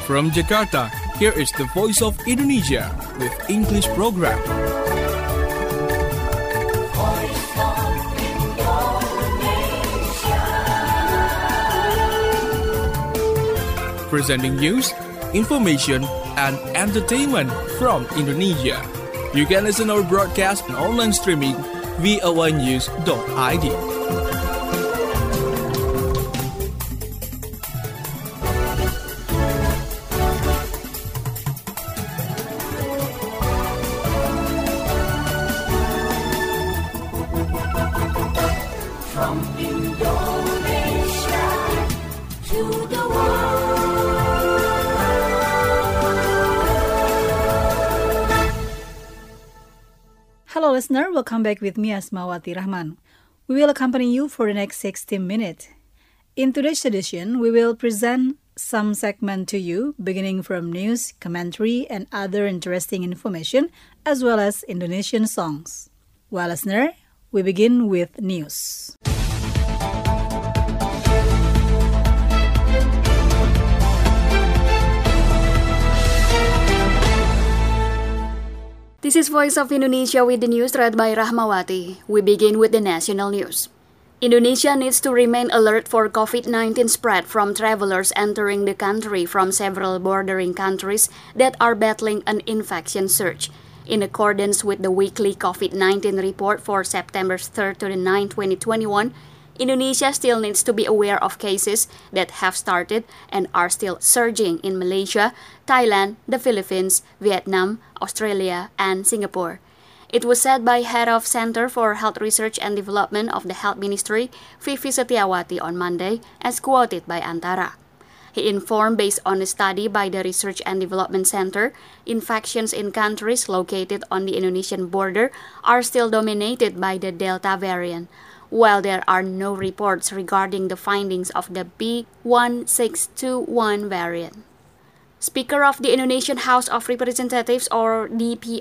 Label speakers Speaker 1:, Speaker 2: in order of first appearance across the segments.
Speaker 1: From Jakarta, here is the Voice of Indonesia with English program. Presenting news, information, and entertainment from Indonesia. You can listen our broadcast and online streaming voanews.id.
Speaker 2: From Indonesia to the world.
Speaker 3: Hello listener, welcome back with me Asmawati Rahman. We will accompany you for the next 60 minutes. In today's edition, we will present some segment to you, beginning from news, commentary, and other interesting information, as well as Indonesian songs. Well, listener, we begin with news.
Speaker 4: This is Voice of Indonesia with the news read by Rahmawati. We begin with the national news. Indonesia needs to remain alert for COVID-19 spread from travelers entering the country from several bordering countries that are battling an infection surge. In accordance with the weekly COVID-19 report for September 3rd to the 9th, 2021, Indonesia still needs to be aware of cases that have started and are still surging in Malaysia, Thailand, the Philippines, Vietnam, Australia, and Singapore. It was said by Head of Center for Health Research and Development of the Health Ministry, Vivi Setiawati, on Monday, as quoted by Antara. He informed based on a study by the Research and Development Center, infections in countries located on the Indonesian border are still dominated by the Delta variant, while there are no reports regarding the findings of the B1621 variant. Speaker of the Indonesian House of Representatives or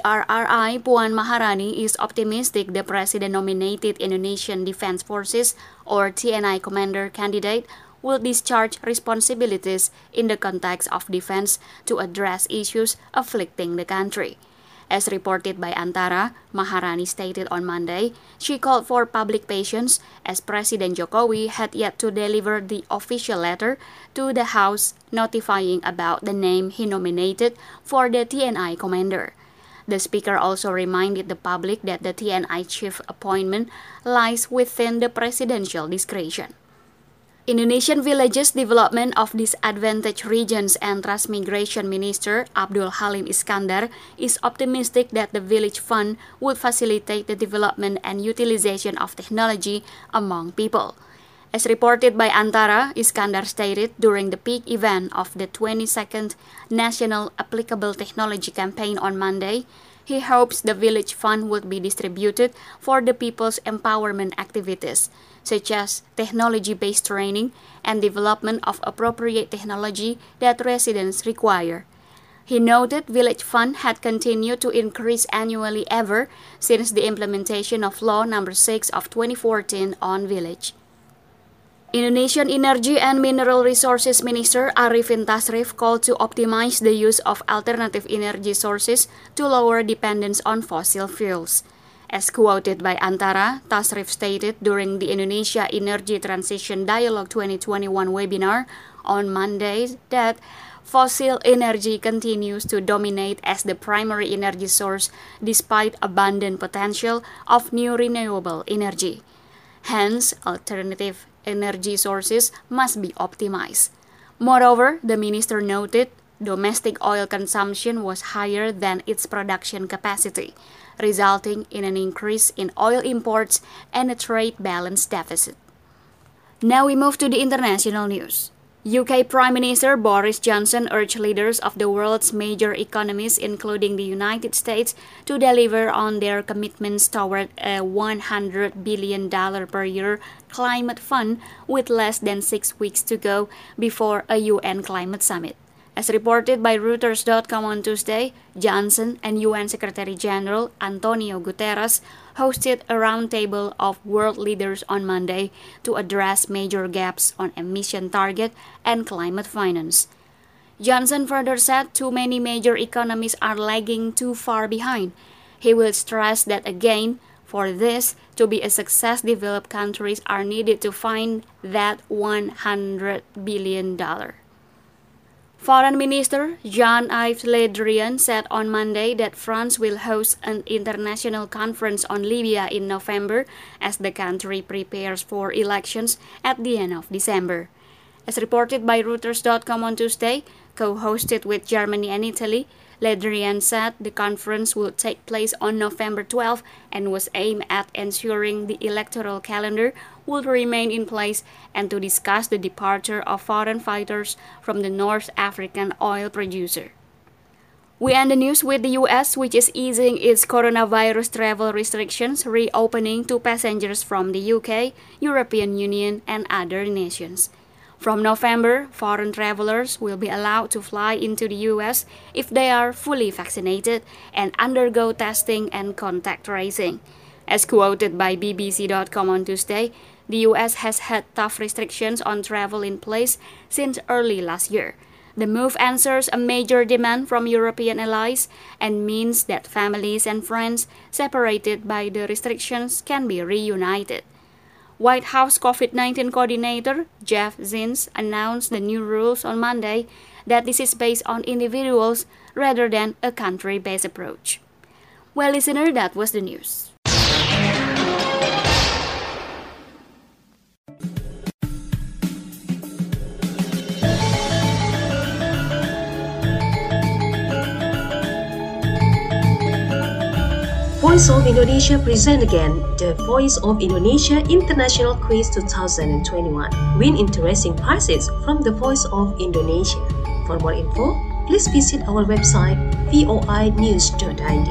Speaker 4: DPRRI, Puan Maharani, is optimistic the President-nominated Indonesian Defense Forces or TNI commander candidate will discharge responsibilities in the context of defense to address issues afflicting the country. As reported by Antara, Maharani stated on Monday, she called for public patience as President Jokowi had yet to deliver the official letter to the House notifying about the name he nominated for the TNI commander. The speaker also reminded the public that the TNI chief appointment lies within the presidential discretion. Indonesian Villages Development of Disadvantaged Regions and Transmigration Minister Abdul Halim Iskandar is optimistic that the Village Fund would facilitate the development and utilization of technology among people. As reported by Antara, Iskandar stated during the peak event of the 22nd National Applicable Technology Campaign on Monday, he hopes the Village Fund would be distributed for the people's empowerment activities, such as technology-based training and development of appropriate technology that residents require. He noted Village Fund had continued to increase annually ever since the implementation of Law No. 6 of 2014 on Village. Indonesian Energy and Mineral Resources Minister Arifin Tasrif called to optimize the use of alternative energy sources to lower dependence on fossil fuels. As quoted by Antara, Tasrif stated during the Indonesia Energy Transition Dialogue 2021 webinar on Monday that fossil energy continues to dominate as the primary energy source despite abundant potential of new renewable energy. Hence, alternative energy sources must be optimized. Moreover, the minister noted domestic oil consumption was higher than its production capacity, resulting in an increase in oil imports and a trade balance deficit. Now we move to the international news. UK Prime Minister Boris Johnson urged leaders of the world's major economies, including the United States, to deliver on their commitments toward a $100 billion per year climate fund with less than 6 weeks to go before a UN climate summit. As reported by Reuters.com on Tuesday, Johnson and UN Secretary General Antonio Guterres hosted a roundtable of world leaders on Monday to address major gaps on emission target and climate finance. Johnson further said too many major economies are lagging too far behind. He will stress that again, for this to be a success, developed countries are needed to find that $100 billion. Foreign Minister Jean-Yves Le Drian said on Monday that France will host an international conference on Libya in November as the country prepares for elections at the end of December. As reported by Reuters.com on Tuesday, co-hosted with Germany and Italy, Le Drian said the conference will take place on November 12 and was aimed at ensuring the electoral calendar would remain in place and to discuss the departure of foreign fighters from the North African oil producer. We end the news with the U.S., which is easing its coronavirus travel restrictions, reopening to passengers from the UK, European Union, and other nations. From November, foreign travelers will be allowed to fly into the U.S. if they are fully vaccinated and undergo testing and contact tracing. As quoted by BBC.com on Tuesday, the U.S. has had tough restrictions on travel in place since early last year. The move answers a major demand from European allies and means that families and friends separated by the restrictions can be reunited. White House COVID-19 coordinator Jeff Zients announced the new rules on Monday that this is based on individuals rather than a country-based approach. Well, listener, that was the news.
Speaker 5: Voice of Indonesia present again the Voice of Indonesia International Quiz 2021. Win interesting prizes from the Voice of Indonesia. For more info, please visit our website voinews.id.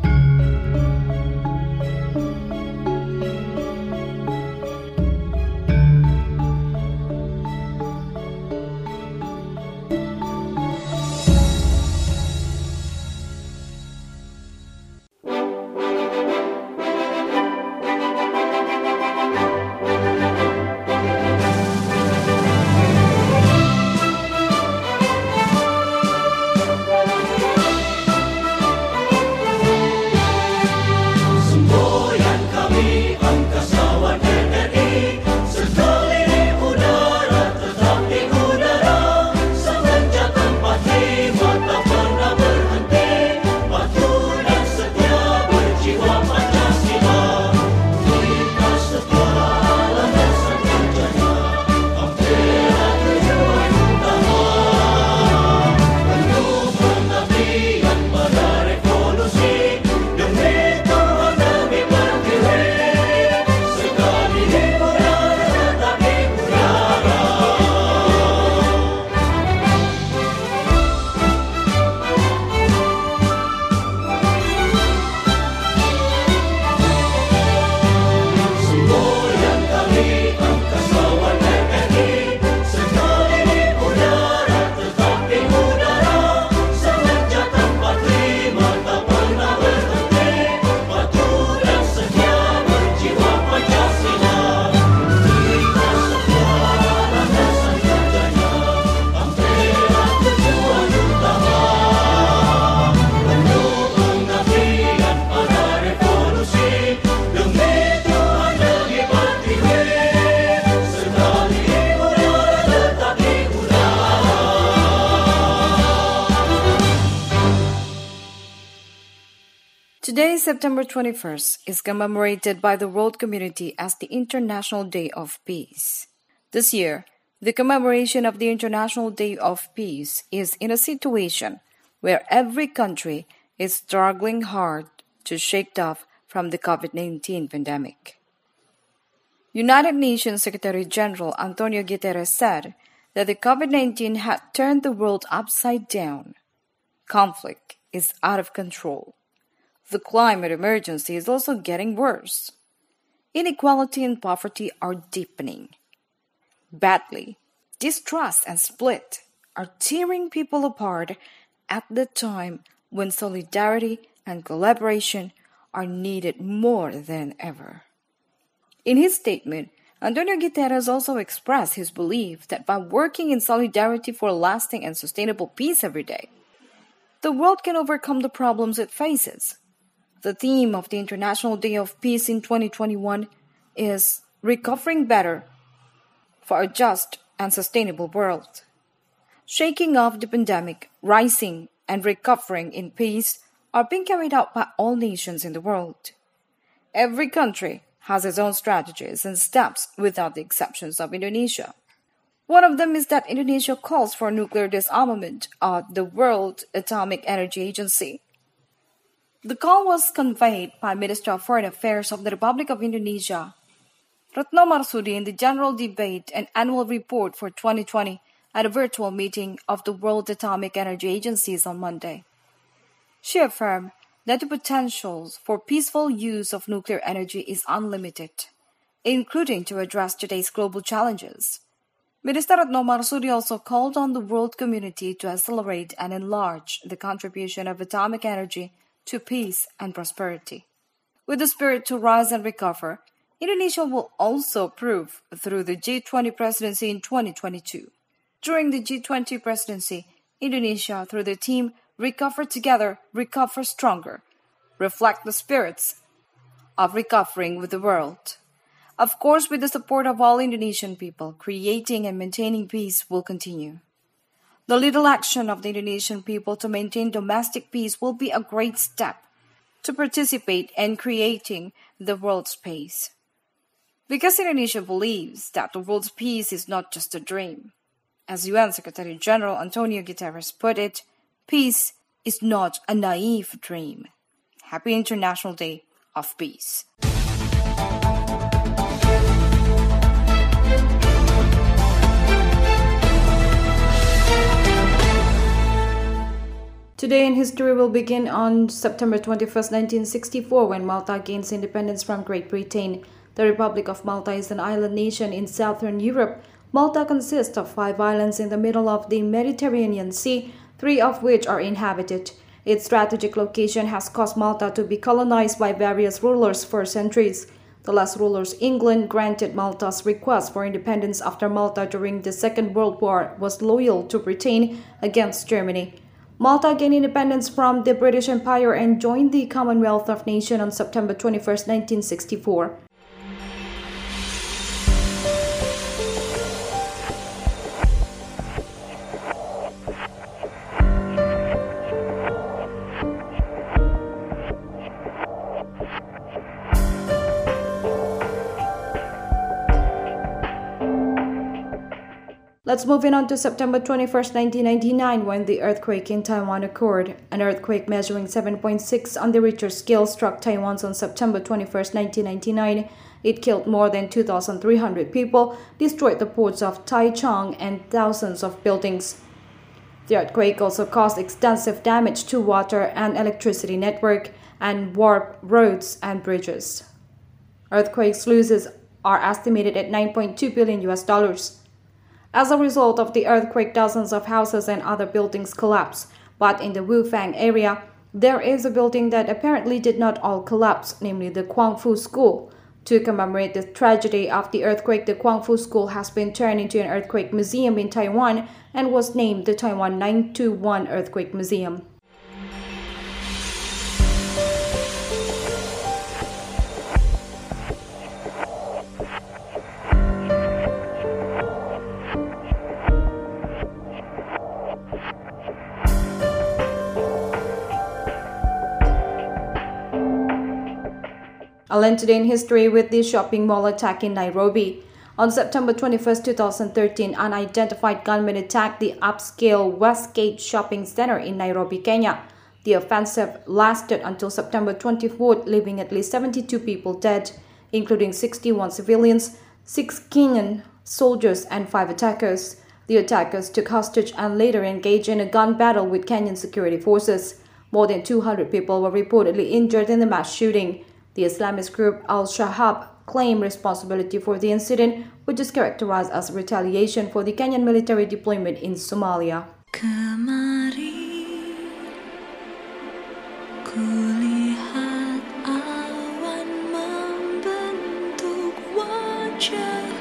Speaker 6: Today, September 21st, is commemorated by the world community as the International Day of Peace. This year, the commemoration of the International Day of Peace is in a situation where every country is struggling hard to shake off from the COVID-19 pandemic. United Nations Secretary General Antonio Guterres said that the COVID-19 had turned the world upside down. Conflict is out of control. The climate emergency is also getting worse. Inequality and poverty are deepening. Badly, distrust and split are tearing people apart at the time when solidarity and collaboration are needed more than ever. In his statement, Antonio Guterres also expressed his belief that by working in solidarity for lasting and sustainable peace every day, the world can overcome the problems it faces. The theme of the International Day of Peace in 2021 is Recovering Better for a Just and Sustainable World. Shaking off the pandemic, rising and recovering in peace are being carried out by all nations in the world. Every country has its own strategies and steps without the exceptions of Indonesia. One of them is that Indonesia calls for nuclear disarmament of the World Atomic Energy Agency. The call was conveyed by Minister of Foreign Affairs of the Republic of Indonesia, Retno Marsudi, in the General Debate and Annual Report for 2020 at a virtual meeting of the World Atomic Energy Agencies on Monday. She affirmed that the potentials for peaceful use of nuclear energy is unlimited, including to address today's global challenges. Minister Retno Marsudi also called on the world community to accelerate and enlarge the contribution of atomic energy to peace and prosperity. With the spirit to rise and recover, Indonesia will also prove through the G20 presidency in 2022. During the G20 presidency, Indonesia, through the team Recover Together, Recover Stronger, reflect the spirits of recovering with the world. Of course, with the support of all Indonesian people, creating and maintaining peace will continue. The little action of the Indonesian people to maintain domestic peace will be a great step to participate in creating the world's peace. Because Indonesia believes that the world's peace is not just a dream. As UN Secretary General Antonio Guterres put it, peace is not a naive dream. Happy International Day of Peace.
Speaker 7: Today in history will begin on September 21st, 1964, when Malta gains independence from Great Britain. The Republic of Malta is an island nation in southern Europe. Malta consists of 5 islands in the middle of the Mediterranean Sea, 3 of which are inhabited. Its strategic location has caused Malta to be colonized by various rulers for centuries. The last rulers, England, granted Malta's request for independence after Malta during the Second World War was loyal to Britain against Germany. Malta gained independence from the British Empire and joined the Commonwealth of Nations on September 21st, 1964. Let's move on to September 21st, 1999, when the earthquake in Taiwan occurred. An earthquake measuring 7.6 on the Richter scale struck Taiwan on September 21st, 1999. It killed more than 2,300 people, destroyed the ports of Taichung and thousands of buildings. The earthquake also caused extensive damage to water and electricity network and warped roads and bridges. Earthquake's losses are estimated at $9.2 billion. As a result of the earthquake, dozens of houses and other buildings collapsed. But in the Wufang area, there is a building that apparently did not all collapse, namely the Guangfu School. To commemorate the tragedy of the earthquake, the Guangfu School has been turned into an earthquake museum in Taiwan and was named the Taiwan 921 Earthquake Museum. I'll end today in history with the shopping mall attack in Nairobi. On September 21, 2013, unidentified gunmen attacked the upscale Westgate shopping center in Nairobi, Kenya. The offensive lasted until September 24, leaving at least 72 people dead, including 61 civilians, 6 Kenyan soldiers, and 5 attackers. The attackers took hostage and later engaged in a gun battle with Kenyan security forces. More than 200 people were reportedly injured in the mass shooting. The Islamist group Al-Shabaab claimed responsibility for the incident, which is characterized as retaliation for the Kenyan military deployment in Somalia.
Speaker 2: Kemarin kulihat awan membentuk wajah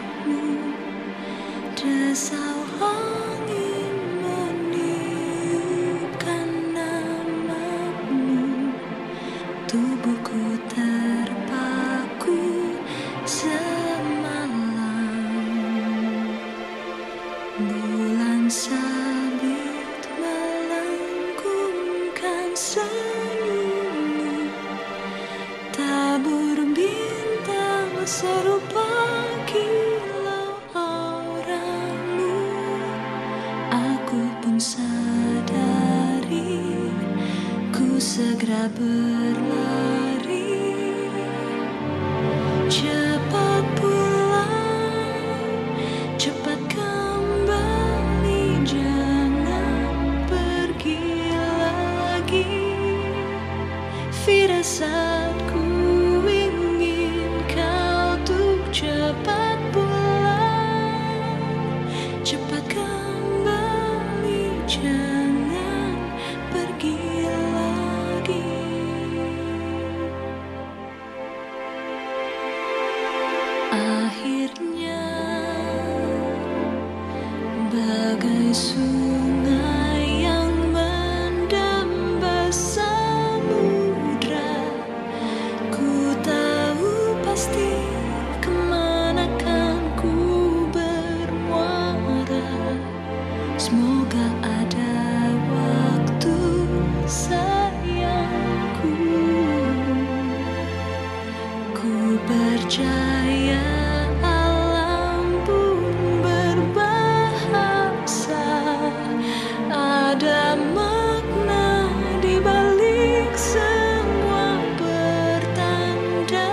Speaker 2: serupa kilau auramu, aku pun sadari ku segera berlari. Cepat pulang, cepat kembali, jangan pergi lagi. Firasatku ingin kau tuh cepat pulang, cepat kembali, jangan pergi lagi. Akhirnya bagai sungai yang mendamba samudra, ku tahu pasti kemana kan ku bermuara. Semoga ada waktu sayangku, ku percaya alam pun berbahasa, ada makna di balik semua pertanda.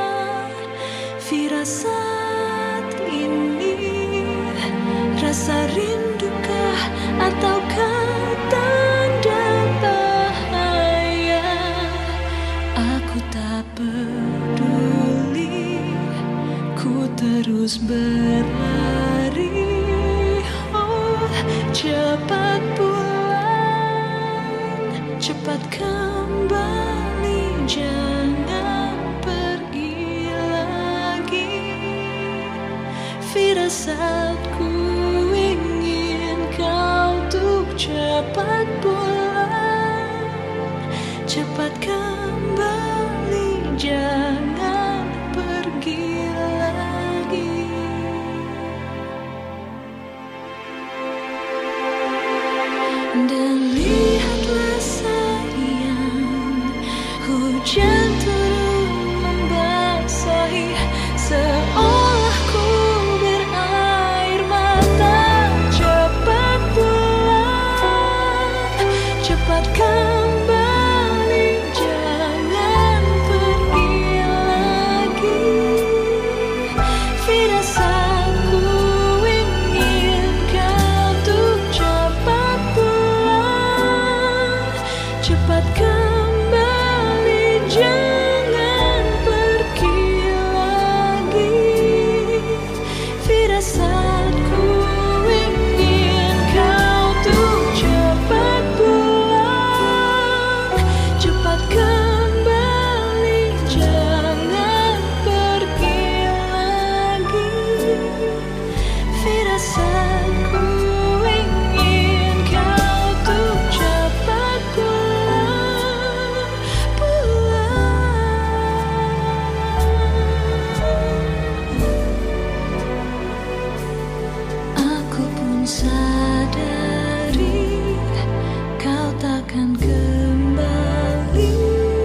Speaker 2: Firasat ini rasa rindukah ataukah tanda bahaya? Aku tak peduli, ku terus berlari. Oh, cepat pulang, cepat kembali, jangan pergi lagi. Firasatku ingin kau tuh cepat pulang, cepat kembali, jangan pergi lagi. Dan lihatlah sayang, hujan turun membasahi, seolah ku berair mata. Cepat pulang, cepat kembali, jangan pergi lagi. Firasatku ingin kau tuh cepat pulang, cepat kembali, jangan pergi lagi. Firasatku ingin kau tuh cepat pulang, cepat kembali, jangan pergi lagi. Firasatku ingin kau tuh cepat pulang, Aku pun sadari kau takkan kembali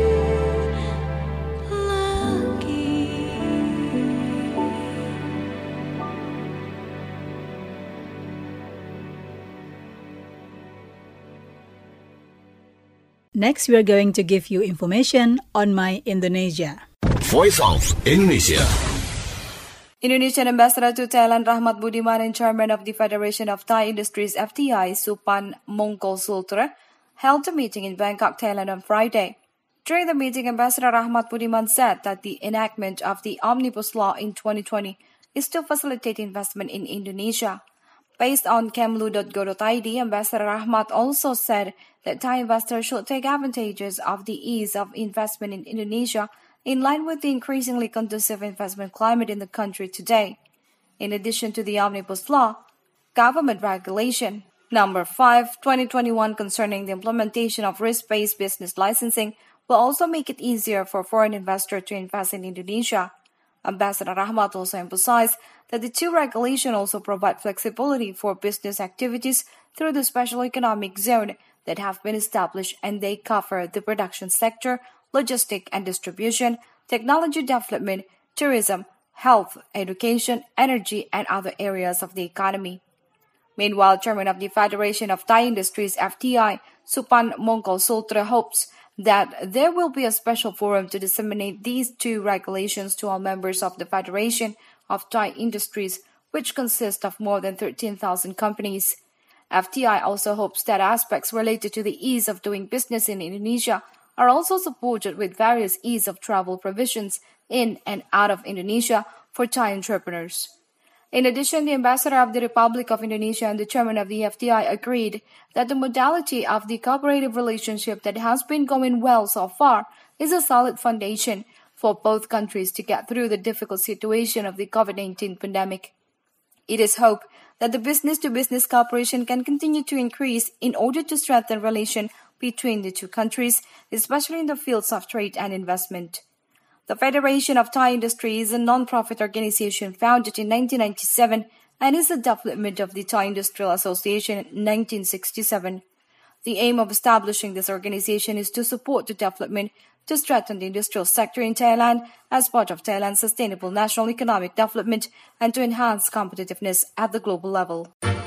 Speaker 2: lagi.
Speaker 3: Next, we are going to give you information on My Indonesia.
Speaker 8: Voice of Indonesia.
Speaker 7: Indonesian Ambassador to Thailand Rahmat Budiman and Chairman of the Federation of Thai Industries FTI Supan Mongkol Sultra held a meeting in Bangkok, Thailand on Friday. During the meeting, Ambassador Rahmat Budiman said that the enactment of the Omnibus Law in 2020 is to facilitate investment in Indonesia. Based on kemlu.go.id, Ambassador Rahmat also said that Thai investors should take advantages of the ease of investment in Indonesia in line with the increasingly conducive investment climate in the country today. In addition to the Omnibus Law, Government Regulation Number 5, 2021 concerning the implementation of risk-based business licensing will also make it easier for foreign investors to invest in Indonesia. Ambassador Rahmat also emphasized that the two regulations also provide flexibility for business activities through the special economic zone that have been established, and they cover the production sector, logistics and distribution, technology development,
Speaker 6: tourism, health, education, energy, and other areas of the economy. Meanwhile, Chairman of the Federation of Thai Industries (FTI), Supan Mongkol Sultra, hopes that there will be a special forum to disseminate these two regulations to all members of the Federation of Thai Industries, which consists of more than 13,000 companies. FTI also hopes that aspects related to the ease of doing business in Indonesia are also supported with various ease of travel provisions in and out of Indonesia for Thai entrepreneurs. In addition, the Ambassador of the Republic of Indonesia and the Chairman of the FTI agreed that the modality of the cooperative relationship that has been going well so far is a solid foundation for both countries to get through the difficult situation of the COVID-19 pandemic. It is hoped that the business-to-business cooperation can continue to increase in order to strengthen relations between the two countries, especially in the fields of trade and investment. The Federation of Thai Industry is a non-profit organization founded in 1997 and is the development of the Thai Industrial Association in 1967. The aim of establishing this organization is to support the development to strengthen the industrial sector in Thailand as part of Thailand's sustainable national economic development and to enhance competitiveness at the global level.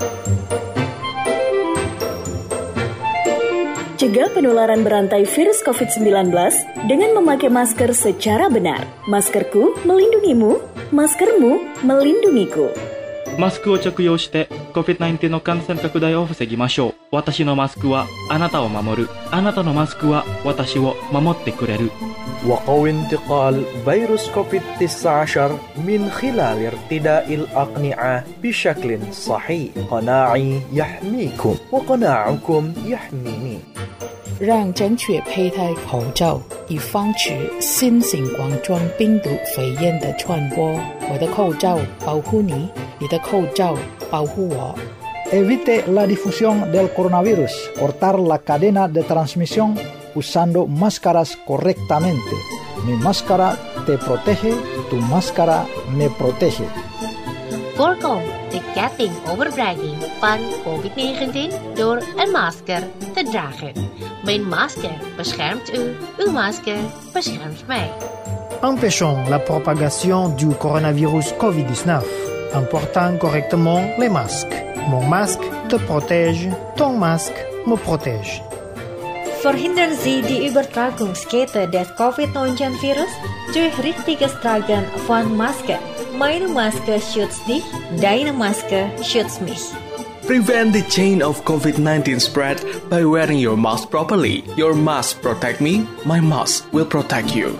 Speaker 9: Cegah penularan berantai virus COVID-19 dengan memakai masker secara benar. Maskerku melindungimu, maskermu melindungiku.
Speaker 10: マスクを着用して COVID-19 の感染拡大を防ぎましょう。私のマスクはあなたを守る。あなたのマスクは私を守ってくれる。
Speaker 11: وقوي انتقال فيروس كوفيد-19 من خلال ارتداء الأقنعة بشكل صحيح. قناعي يحميكم وقناعكم يحميني.
Speaker 12: 让正确佩戴口罩，以防止新型冠状病毒肺炎的传播。我的口罩保护你，你的口罩保护我。
Speaker 13: Evite la difusión del coronavirus. Cortar la cadena de transmisión usando máscaras correctamente. Mi máscara te protege, tu máscara me protege.
Speaker 14: Voorkom de ketting overbrenging van COVID-19 door een masker te dragen. Mijn masker beschermt u, uw masker beschermt mij.
Speaker 15: Empêchons la propagation du coronavirus COVID-19 en portant correctement les masques. Mon masque te protège, ton masque me protège.
Speaker 16: Verhindern Sie die Übertragungskette des COVID-19-Virus durch richtiges Tragen von Maske. Meine Maske schützt dich, deine Maske schützt mich.
Speaker 1: Prevent the chain of COVID-19 spread by wearing your mask properly. Your mask protect me, my mask will protect you.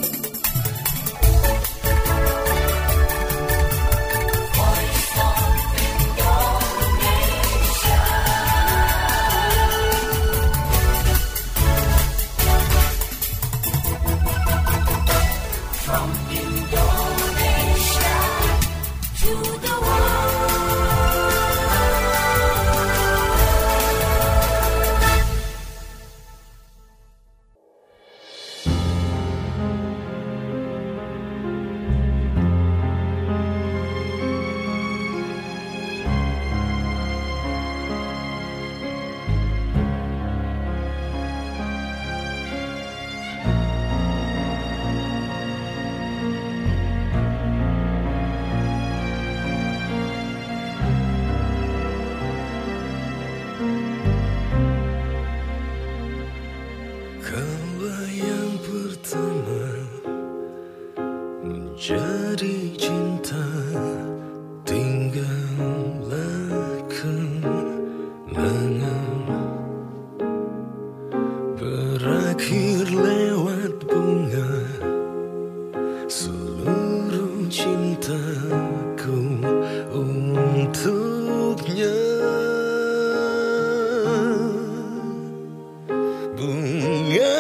Speaker 17: Jadi cinta tinggallah kenangan berakhir lewat bunga seluruh cintaku untuknya. Bunga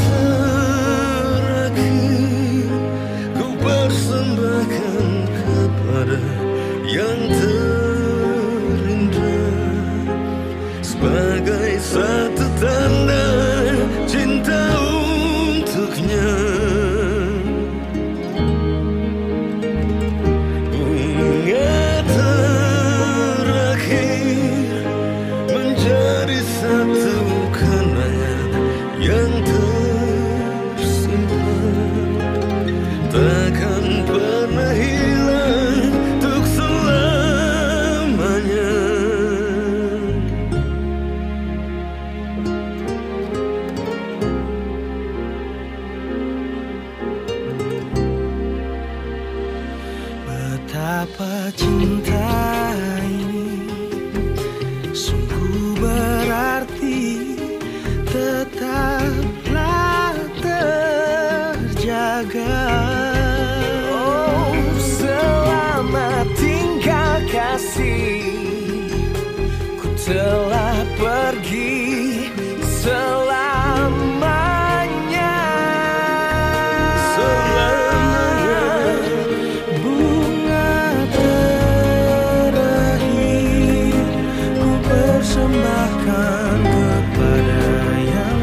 Speaker 17: persembahkan kepada yang terindah sebagai satu tanda cinta untuknya. Bunga terakhir menjadi satu kenangan yang tersimpan takkan Betapa cinta ini sungguh berarti, tetaplah terjaga. Oh, selamat tinggal kasih, ku telah pergi selamanya. Bunga terakhir ku persembahkan kepada yang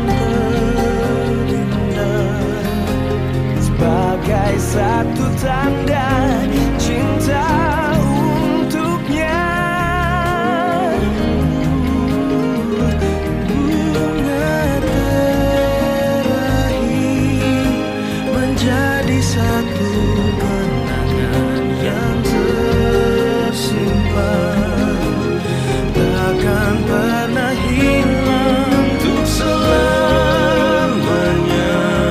Speaker 17: terindah, sebagai satu tanda cinta untuknya. Bunga terakhir menjadi satu kenangan yang tersimpan, takkan pernah hilang untuk selamanya.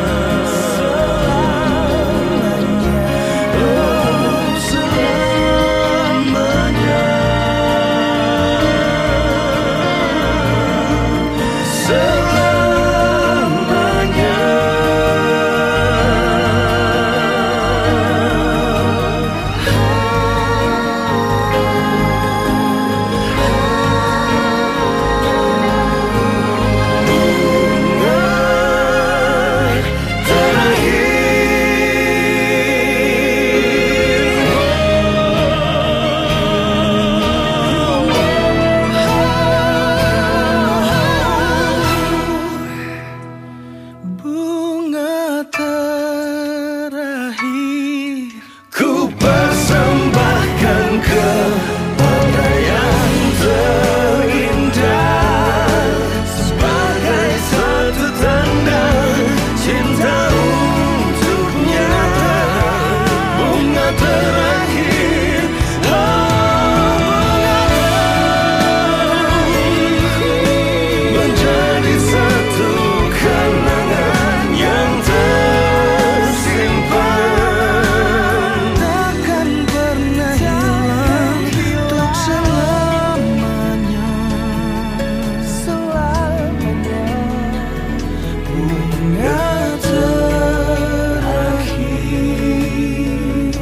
Speaker 17: Oh, selamanya. Selamanya. Bunga terakhir ku persembahkan kepada yang terindah, sebagai satu tanda cinta untuknya. Bunga terakhir, menjadi satu kenangan yang tersimpan, takkan pernah hilang untuk selamanya. Selamanya. Bunga terakhir.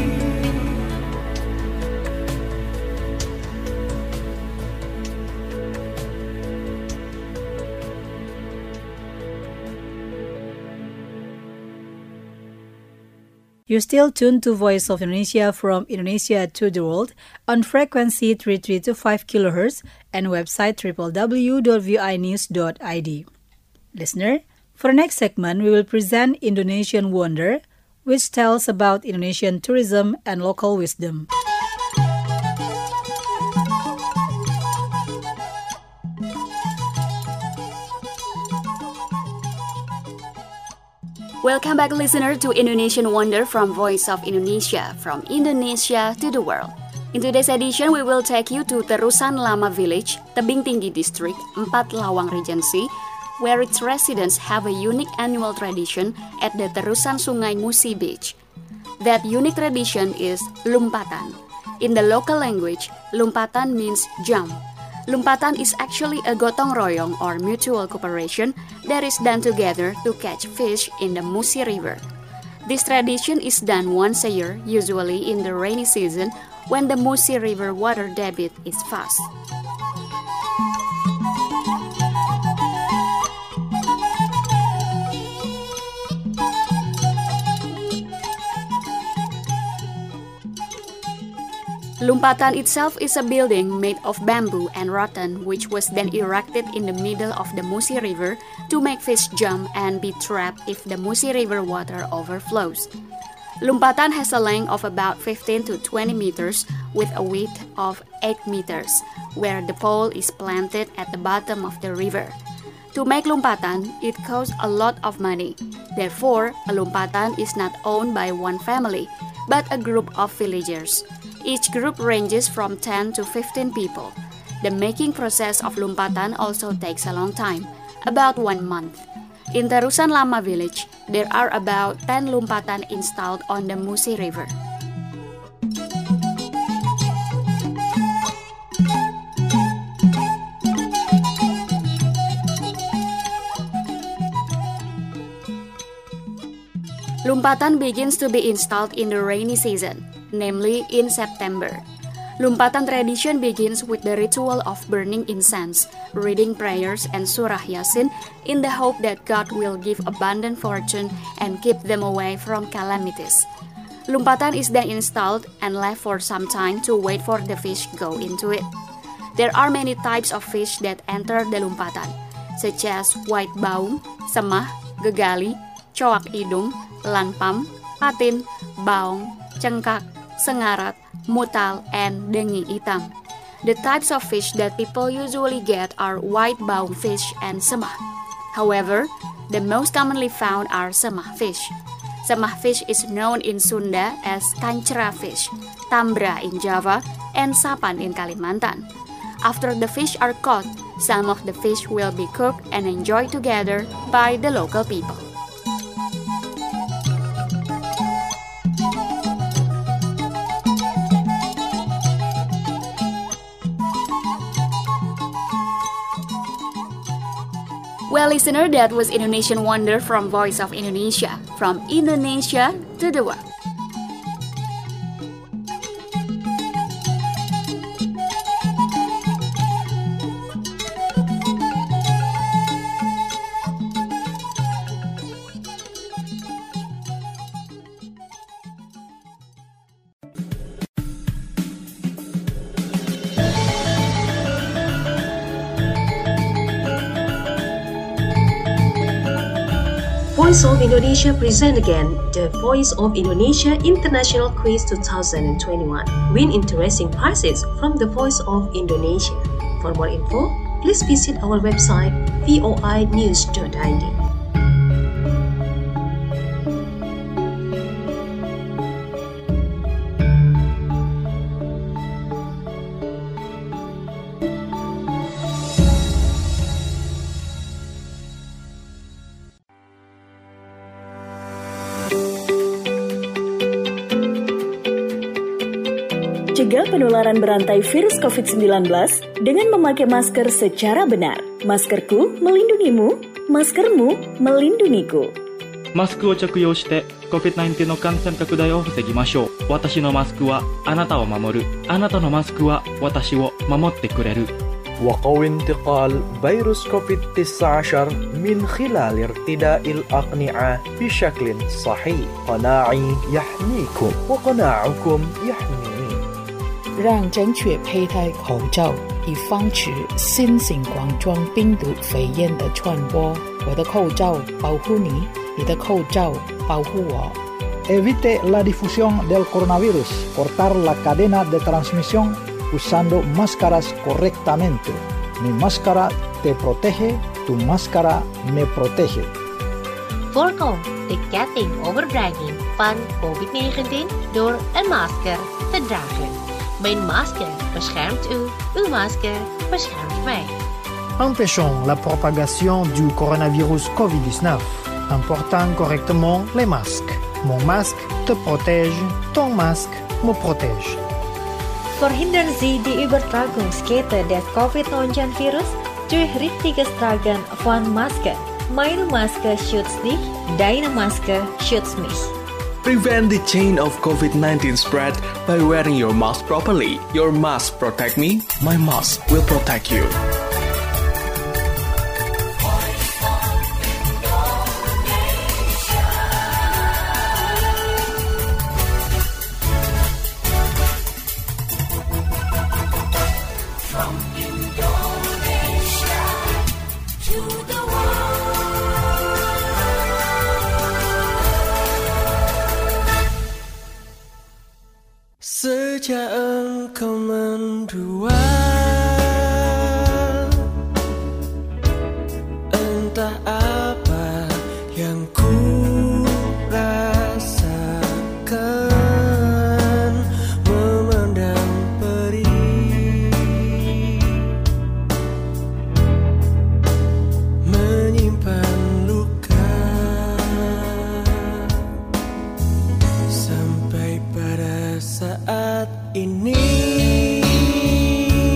Speaker 3: You're still tuned to Voice of Indonesia from Indonesia to the World on frequency 3325 kHz and website www.vinews.id. Listener, for the next segment, we will present Indonesian Wonder, which tells about Indonesian tourism and local wisdom.
Speaker 4: Welcome back, listener, to Indonesian Wonder from Voice of Indonesia, from Indonesia to the world. In today's edition, we will take you to Terusan Lama Village, Tebing Tinggi District, 4 Lawang Regency, where its residents have a unique annual tradition at the Terusan Sungai Musi Beach. That unique tradition is Lumpatan. In the local language, Lumpatan means jump. Lumpatan is actually a gotong royong or mutual cooperation that is done together to catch fish in the Musi River. This tradition is done once a year, usually in the rainy season when the Musi River water debit is fast. Lumpatan itself is a building made of bamboo and rattan, which was then erected in the middle of the Musi River to make fish jump and be trapped if the Musi River water overflows. Lumpatan has a length of about 15 to 20 meters with a width of 8 meters, where the pole is planted at the bottom of the river. To make lumpatan, it costs a lot of money. Therefore, a lumpatan is not owned by one family, but a group of villagers. Each group ranges from 10 to 15 people. The making process of lumpatan also takes a long time, about 1 month. In Terusan Lama Village, there are about 10 lumpatan installed on the Musi River. Lumpatan begins to be installed in the rainy season, namely in September. Lumpatan tradition begins with the ritual of burning incense, reading prayers and Surah Yasin in the hope that God will give abundant fortune and keep them away from calamities. Lumpatan is then installed and left for some time to wait for the fish go into it. There are many types of fish that enter the lumpatan, such as white baung, semah, gegali, coak hidung, lanpam, patin, baung, cengkak, sengarat, mutal, and dengi hitam. The types of fish that people usually get are white baung fish and semah. However, the most commonly found are semah fish. Semah fish is known in Sunda as kancra fish, tambra in Java, and sapan in Kalimantan. After the fish are caught, some of the fish will be cooked and enjoyed together by the local people. Well, listener, that was Indonesian Wonder from Voice of Indonesia, from Indonesia to the world.
Speaker 5: Voice of Indonesia present again the Voice of Indonesia International Quiz 2021. Win interesting prizes from the Voice of Indonesia. For more info, please visit our website voinews.id.
Speaker 9: Cegah penularan berantai virus COVID-19 dengan memakai masker secara benar. Maskerku melindungimu, maskermu melindungiku.
Speaker 10: マスクを着用して COVID-19 の感染拡大を防ぎましょう。私のマスクはあなたを守る。あなたのマスクは私を守ってくれる。
Speaker 11: وقوي انتقال فيروس كوفيد-19 من خلال ارتداء الأقنعة بشكل صحيح. قناعي يحميكم وقناعكم يحميني.
Speaker 12: 让正确佩戴口罩，以防止新型冠状病毒肺炎的传播。我的口罩保护你，你的口罩保护我。
Speaker 13: Evite la difusión del coronavirus. Cortar la cadena de transmisión usando máscaras correctamente. Mi máscara te protege, tu máscara me protege.
Speaker 14: Voorkom de ketting overdraging van COVID-19 door een masker te dragen. Mijn masker beschermt u, uw masker beschermt mij.
Speaker 15: Empêchons la propagation du coronavirus COVID-19 en portant correctement les masques. Mon masque te protège, ton masque me protège.
Speaker 16: Verhindern Sie die Übertragungskette des Covid-19-Virus durch richtiges Tragen von Masken. Meine Maske schützt dich, deine Maske schützt mich.
Speaker 1: Prevent the chain of COVID-19 spread by wearing your mask properly. Your mask protect me, my mask will protect you.
Speaker 17: Sejak engkau mendua, entah apa yang ku rasakan, memandang perih, menyimpan luka, sampai pada saat ini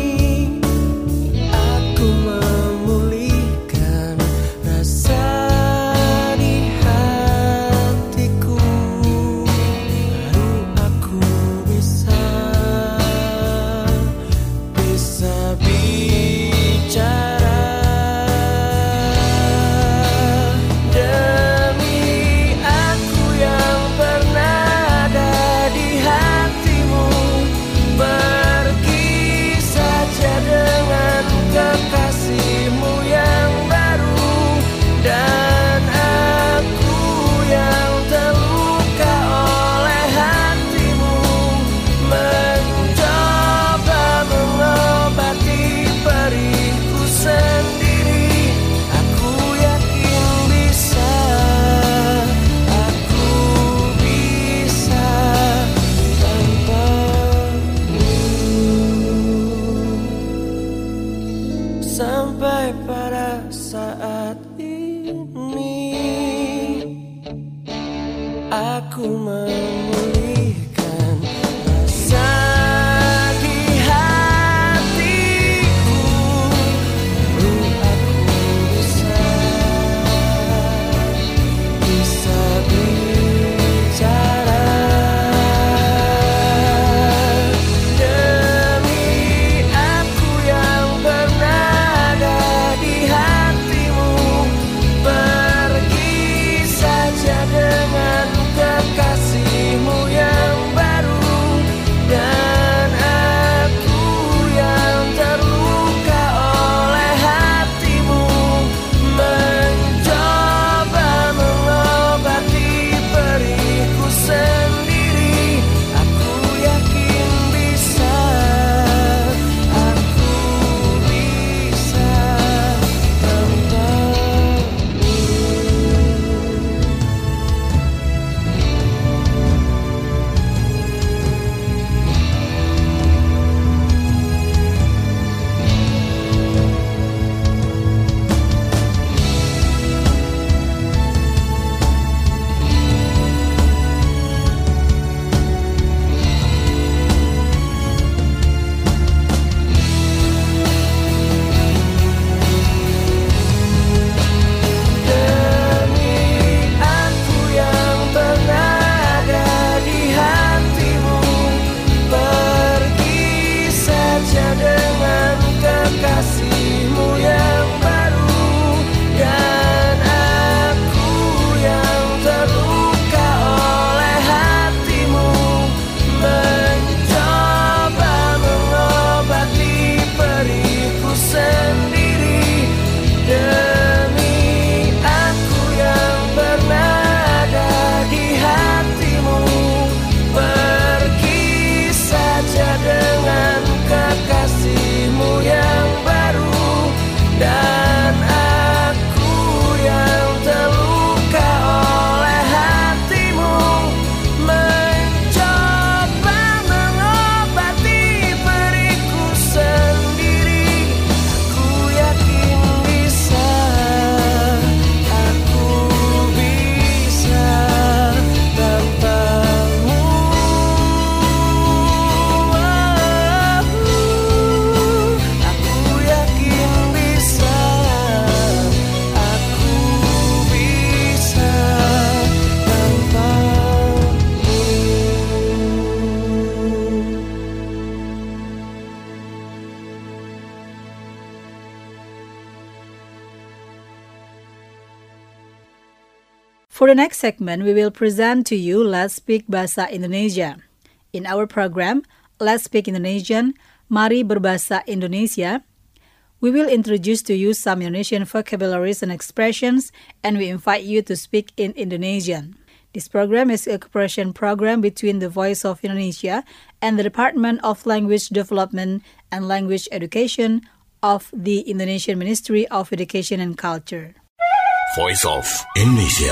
Speaker 3: For the next segment, we will present to you Let's Speak Bahasa Indonesia. In our program, Let's Speak Indonesian, Mari Berbahasa Indonesia, we will introduce to you some Indonesian vocabularies and expressions, and we invite you to speak in Indonesian. This program is a cooperation program between the Voice of Indonesia and the Department of Language Development and Language Education of the Indonesian Ministry of Education and Culture.
Speaker 8: Voice of Indonesia.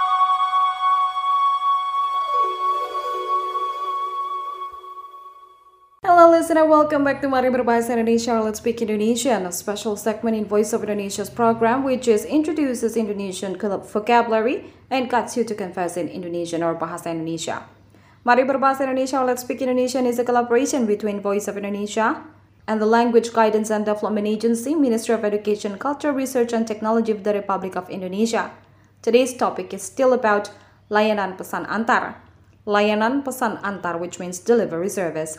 Speaker 7: Hello listener, welcome back to Mari Berbahasa Indonesia or Let's Speak Indonesian, a special segment in Voice of Indonesia's program which introduces Indonesian vocabulary and guides you to converse in Indonesian or Bahasa Indonesia. Mari Berbahasa Indonesia or Let's Speak Indonesian is a collaboration between Voice of Indonesia and the Language Guidance and Development Agency, Ministry of Education, Culture, Research and Technology of the Republic of Indonesia. Today's topic is still about layanan pesan antar. Layanan pesan antar, which means delivery service.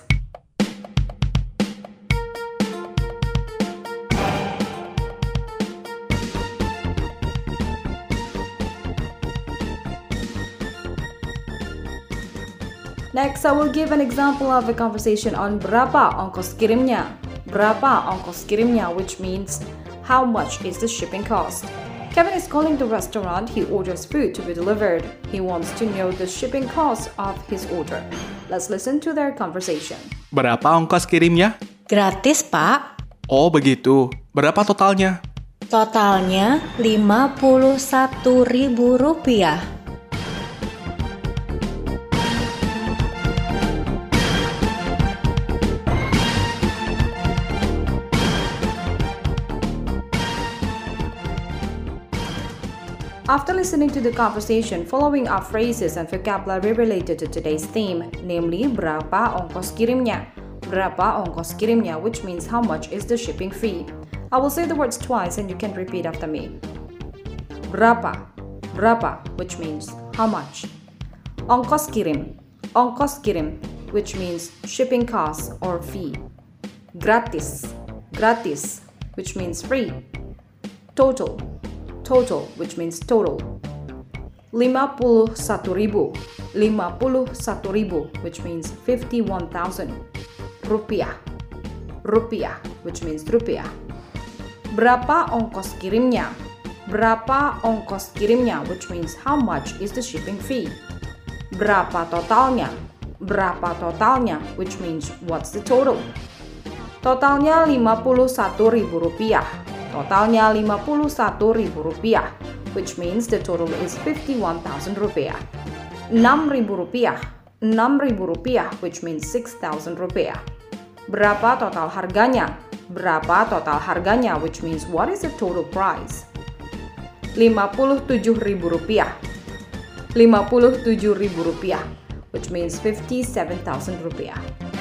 Speaker 7: Next, I will give an example of a conversation on berapa ongkos kirimnya. Berapa ongkos kirimnya, which means how much is the shipping cost. Kevin is calling the restaurant. He orders food to be delivered. He wants to know the shipping cost of his order. Let's listen to their conversation.
Speaker 1: Berapa ongkos kirimnya?
Speaker 16: Gratis, Pak.
Speaker 1: Oh, begitu. Berapa totalnya?
Speaker 16: Totalnya Rp51.000.
Speaker 7: After listening to the conversation, following are phrases and vocabulary related to today's theme, namely berapa ongkos kirimnya. Berapa ongkos kirimnya, which means how much is the shipping fee. I will say the words twice and you can repeat after me. Berapa, berapa, which means how much. Ongkos kirim, which means shipping cost or fee. Gratis, gratis, which means free. Total, which means total. 51.000, which means 51,000. Rupiah, which means rupiah. Berapa ongkos kirimnya? Berapa ongkos kirimnya, which means how much is the shipping fee. Berapa totalnya? Berapa totalnya, which means what's the total. Totalnya Rp51.000. Totalnya Rp51.000, which means the total is Rp51,000. Rp6.000, which means Rp6,000. Berapa total harganya? Berapa total harganya, which means what is the total price? Rp57.000. Rp57.000, which means Rp57,000.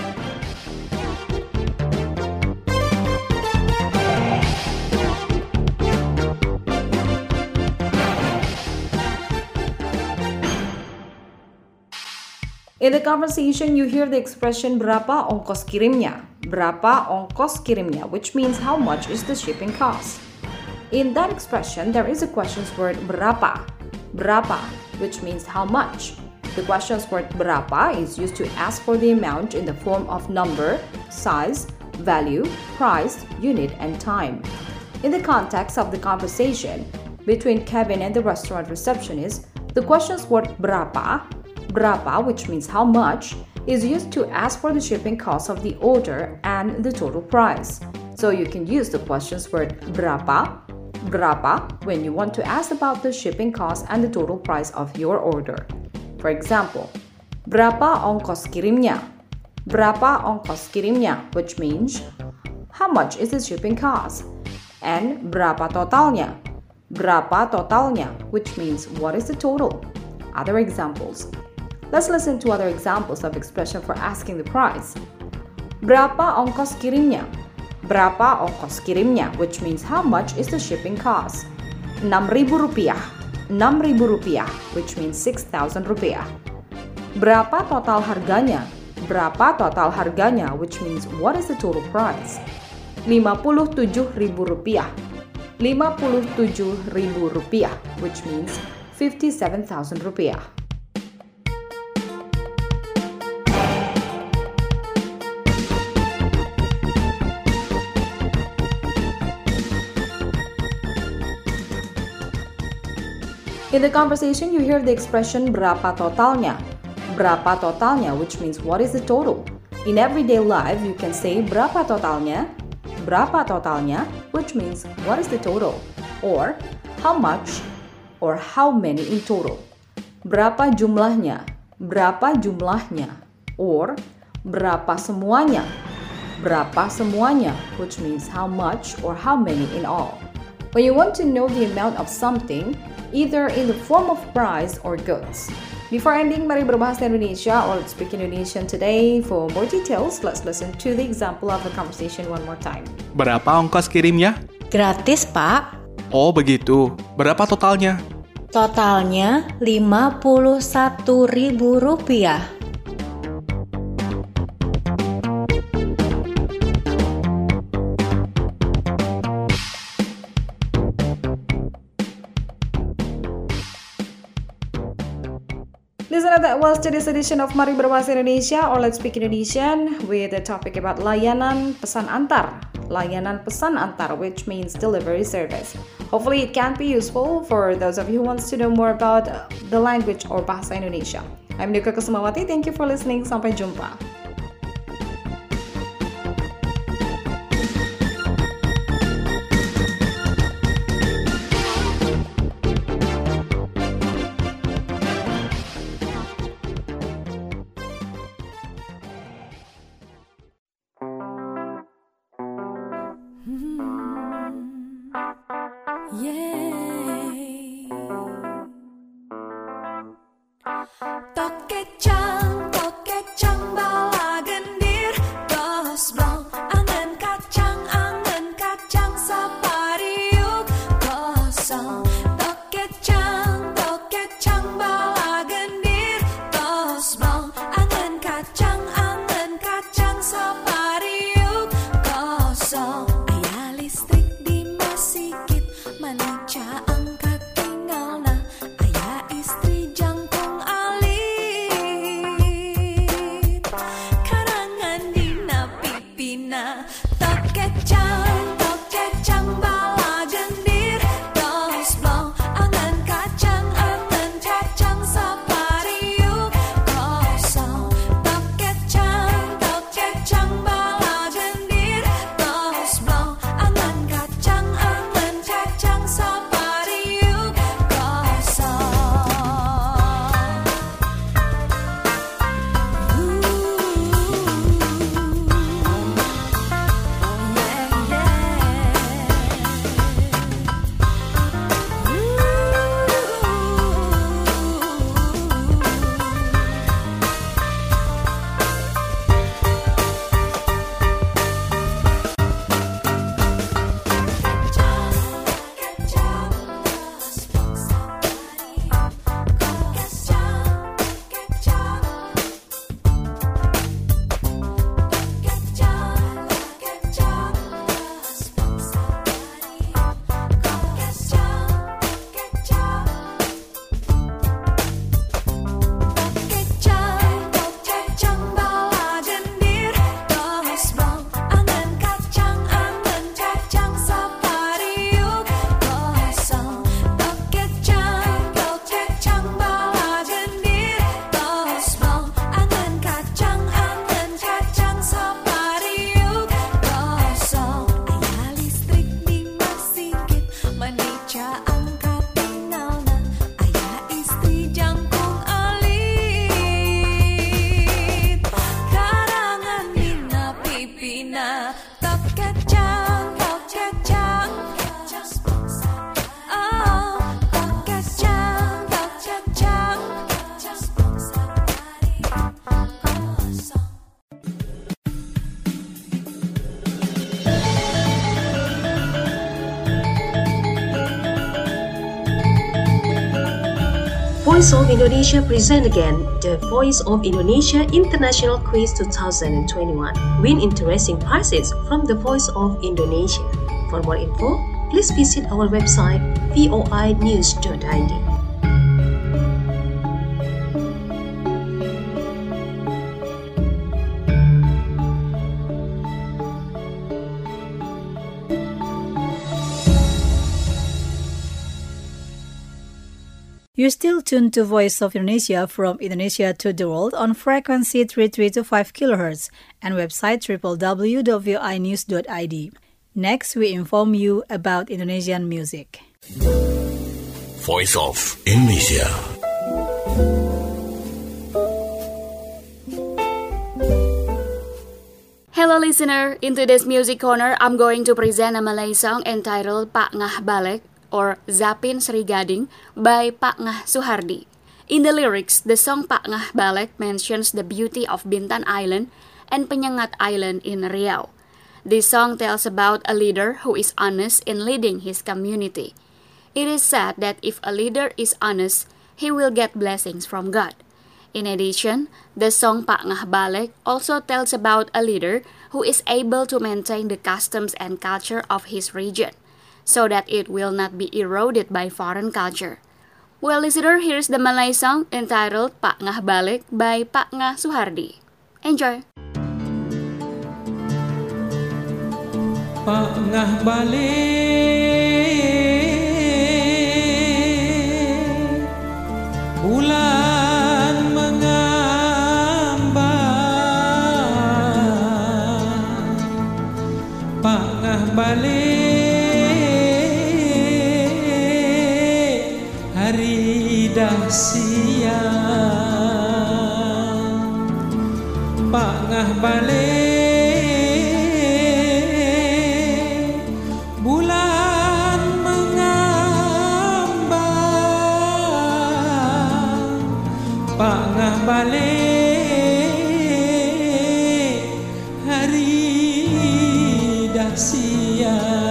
Speaker 7: In the conversation, you hear the expression berapa ongkos kirimnya. Berapa ongkos kirimnya, which means how much is the shipping cost. In that expression, there is a questions word berapa. Berapa, which means how much. The questions word berapa is used to ask for the amount in the form of number, size, value, price, unit, and time. In the context of the conversation between Kevin and the restaurant receptionist, the questions word berapa, which means how much, is used to ask for the shipping cost of the order and the total price. So you can use the questions word berapa when you want to ask about the shipping cost and the total price of your order. For example, berapa ongkos kirimnya? Berapa ongkos kirimnya, which means how much is the shipping cost? And berapa totalnya? Berapa totalnya, which means what is the total? Other examples. Let's listen to other examples of expression for asking the price. Berapa ongkos kirimnya? Berapa ongkos kirimnya, which means how much is the shipping cost? Rp6.000. Rp6.000, which means Rp6,000. Berapa total harganya? Berapa total harganya, which means what is the total price? Rp57.000. Rp57.000, which means 57,000 rupiah. In the conversation, you hear the expression berapa totalnya. Berapa totalnya, which means what is the total. In everyday life, you can say berapa totalnya, which means what is the total, or how much, or how many in total. Berapa jumlahnya, or berapa semuanya, which means how much or how many in all. When you want to know the amount of something, either in the form of price or goods. Before ending, mari berbahasa Indonesia or let's speak Indonesian today. For more details, let's listen to the example of the conversation one more time.
Speaker 1: Berapa ongkos kirimnya?
Speaker 16: Gratis, Pak.
Speaker 1: Oh, begitu. Berapa totalnya?
Speaker 16: Totalnya Rp51.000.
Speaker 7: Listener, that was today's edition of Mari Berbahasa Indonesia or Let's Speak Indonesian with a topic about layanan pesan antar. Layanan pesan antar, which means delivery service. Hopefully it can be useful for those of you who wants to know more about the language or bahasa Indonesia. I'm Nika Kusumawati. Thank you for listening. Sampai jumpa.
Speaker 2: Tokecang bala gendir gosblong angen kacang sapariuk gosong. Tokecang bala gendir gosblong angen kacang sapariuk gosong. Aya listrik di masikit manica angkat tinggalna. Aya istri jangkung Tokecang bala gendir gosblong angen kacang sapariuk gosong. Tokecang bala gendir gosblong angen kacang sapariuk gosong.
Speaker 5: Voice of Indonesia present again the Voice of Indonesia International Quiz 2021. Win interesting prizes from the Voice of Indonesia. For more info, please visit our website voinews.id.
Speaker 3: You're still tuned to Voice of Indonesia from Indonesia to the world on frequency 3325 kHz and website www.voinews.id. Next, we inform you about Indonesian music.
Speaker 8: Voice of Indonesia.
Speaker 4: Hello listener, in today's music corner, I'm going to present a Malay song entitled Pak Ngah Balek or Zapin Sri Gading by Pak Ngah Suhardi. In the lyrics, the song Pak Ngah Balek mentions the beauty of Bintan Island and Penyengat Island in Riau. This song tells about a leader who is honest in leading his community. It is said that if a leader is honest, he will get blessings from God. In addition, the song Pak Ngah Balek also tells about a leader who is able to maintain the customs and culture of his region, so that it will not be eroded by foreign culture. Well, listener, here's the Malay song entitled Pak Ngah Balek by Pak Ngah Suhardi. Enjoy!
Speaker 17: Pak Ngah Balek, bulan mengambang. Pak Ngah Balek, hari dah siang. Pak Ngah Balek, balik, hari dah siang.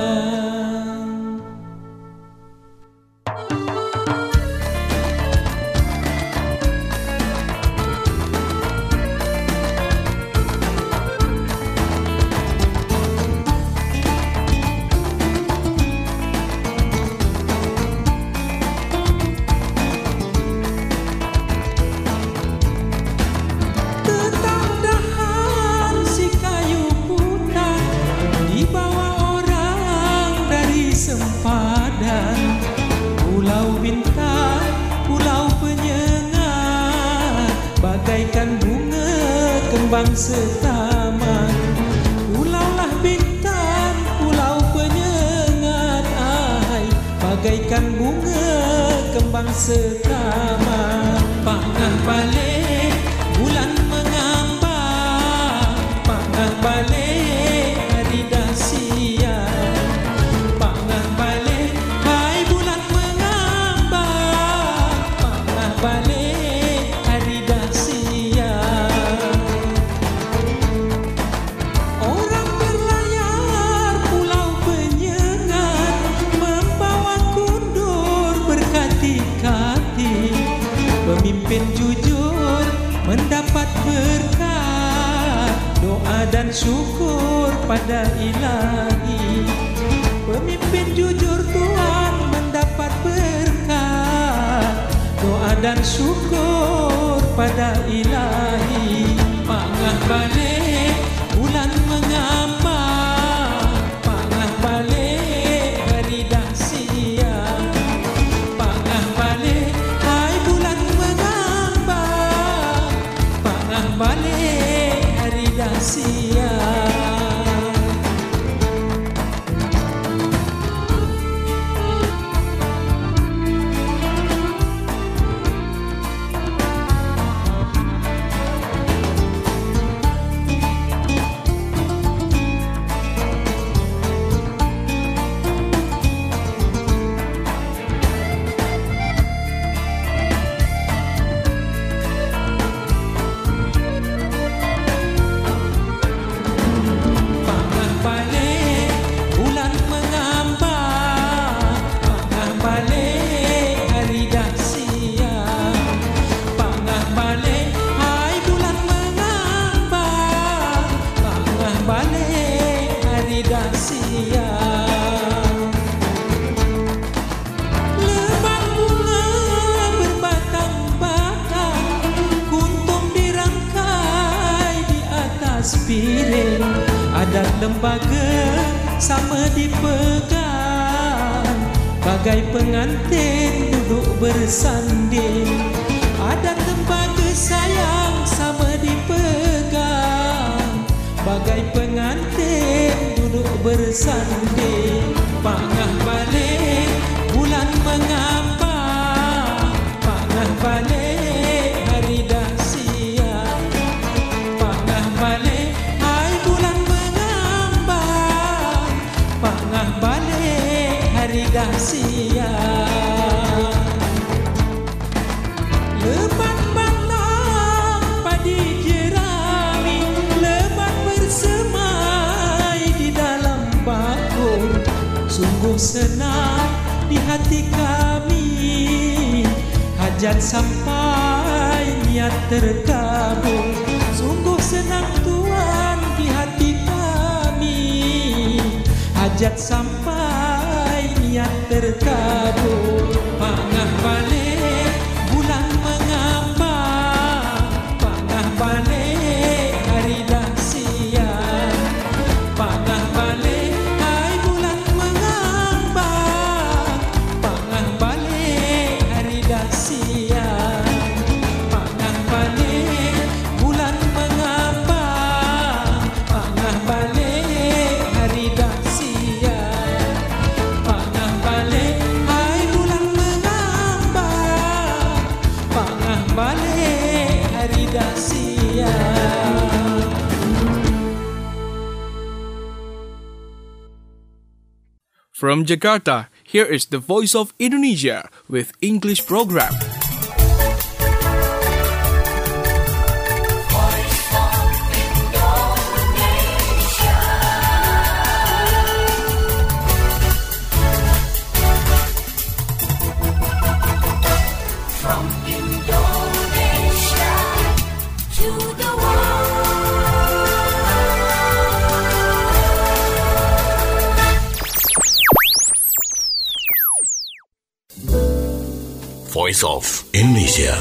Speaker 17: Pulau Bintan, Pulau Penyengat, bagaikan bunga kembang setaman. Pulaulah Bintan, Pulau Penyengat, bagaikan bunga kembang setaman. Pak Ngah Balek, bulan mengambang. Pak Ngah Balek, hari dah siang. Pak Ngah Balek, hai bulan mengambang. Pak Ngah Balek, hari dah siang. Orang berlayar Pulau Penyengat, membawa kundur berkati-kati. Pemimpin jujur mendapat berkat, doa dan syukur pada Ilahi. Pemimpin jujur Tuhan mendapat berkat, doa dan syukur pada Ilahi. Pak Ngah Balek, bulan mengambang. Pak Ngah Balek, hari dah siang. Pak Ngah Balek, hai bulan mengambang. Pak Ngah Balek, hari dah siang. Lebat bunga berbatang-batang, kuntum dirangkai di atas piring. Adat lembaga sama dipegang, bagai pengantin duduk bersanding. Ada tembaga sayang sama dipegang, bagai pengantin duduk bersanding. Pangah balik bulan mengapa, pangah balik hari dah siang. Pangah balik hai bulan mengambang, pangah balik hari dah siang. Lebat batang padi jerami, lebat bersemai di dalam bakul. Sungguh senang di hati kami, hajat sampai niat terkabul. Sungguh senang Tuhan di hati kami, hajat sampai niat terkabul. Pangah balik bulan mengapa, pangah balik hari dah siang. Pangah balik hai bulan mengapa, pangah balik hari dah siang. Pangah balik bulan mengapa, pangah balik hari dah siang. Pangah balik hai bulan mengapa, pangah balik hari dah siang.
Speaker 1: From Jakarta, here is the Voice of Indonesia with English program.
Speaker 2: From Indonesia to the
Speaker 8: Voice of Indonesia.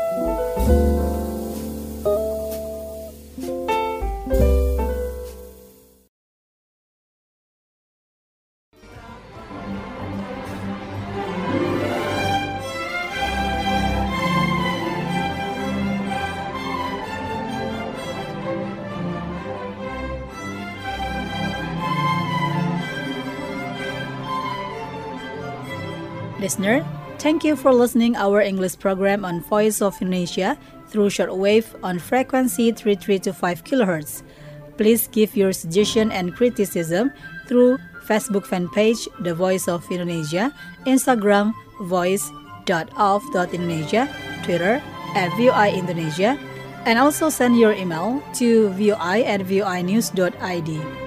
Speaker 3: Listener, thank you for listening our English program on Voice of Indonesia through shortwave on frequency 3325 kHz. Please give your suggestion and criticism through Facebook fan page The Voice of Indonesia, Instagram voice.of.indonesia, Twitter @VOI Indonesia, and also send your email to voi@voinews.id.